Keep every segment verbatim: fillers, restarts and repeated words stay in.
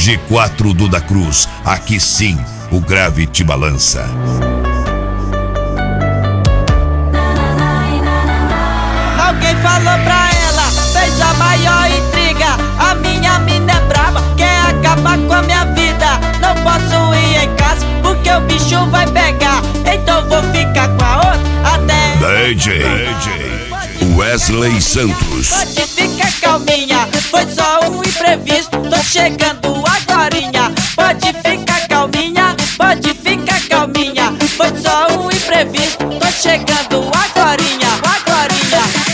G quatro do Da Cruz, aqui sim, o grave te balança. Alguém falou pra ela, fez a maior intriga. A minha mina é brava, quer acabar com a minha vida. Não posso ir em casa, porque o bicho vai pegar. Então vou ficar com a outra até... D J, D J Wesley Santos. Pode ficar calminha, foi só um imprevisto. Tô chegando agorinha. Pode ficar calminha, pode ficar calminha. Foi só um imprevisto, tô chegando agorinha, agorinha.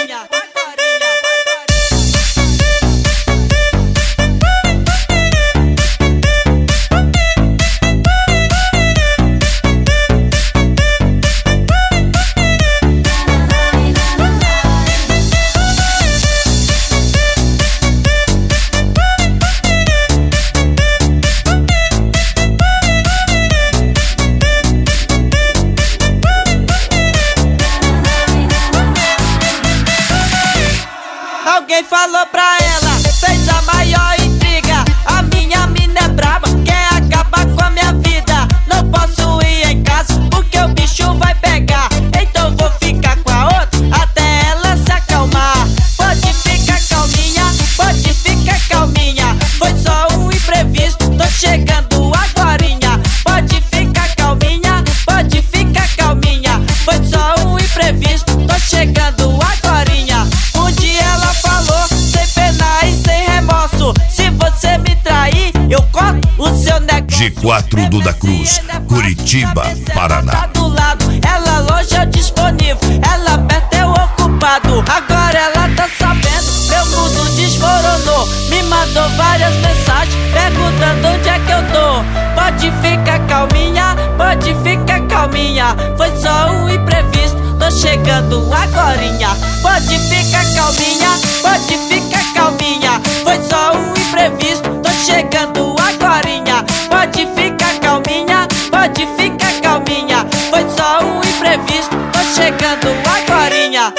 Alguém falou pra ela, fez a maior intriga. A minha mina é braba, quer acabar com a minha vida. Não posso ir em casa, porque o bicho vai pegar. Então vou ficar com a outra, até ela se acalmar. Pode ficar calminha, pode ficar calminha. Foi só um imprevisto, tô chegando agorinha. Pode ficar calminha, pode ficar calminha. Foi só um imprevisto, tô chegando agorinha. Um dia ela falou, sem pena e sem remorso: se você me trair, eu corto o seu negócio. G quatro do Da Cruz, Curitiba, Paraná. Do lado, ela longe é disponível, ela perto é o ocupado. Agora ela tá sabendo, meu mundo desmoronou. Me mandou várias mensagens perguntando onde é que eu tô. Pode ficar calminha, pode ficar calminha. Foi só um imprevisto, tô chegando agorinha. Pode ficar calminha, pode ficar calminha. Foi só um imprevisto, tô chegando agorinha. Pode ficar calminha, pode ficar calminha. Foi só um imprevisto, tô chegando agorinha.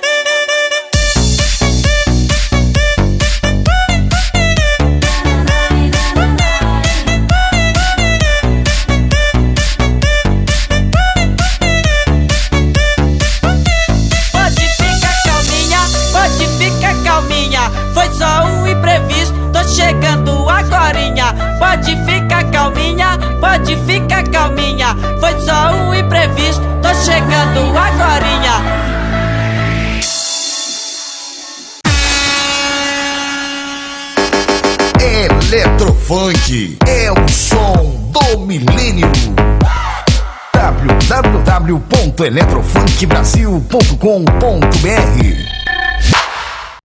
Foi só um imprevisto, tô chegando agorinha. Pode ficar calminha, pode ficar calminha. Foi só um imprevisto, tô chegando agorinha. Eletrofunk é o som do milênio. w w w ponto eletrofunk brasil ponto com ponto b r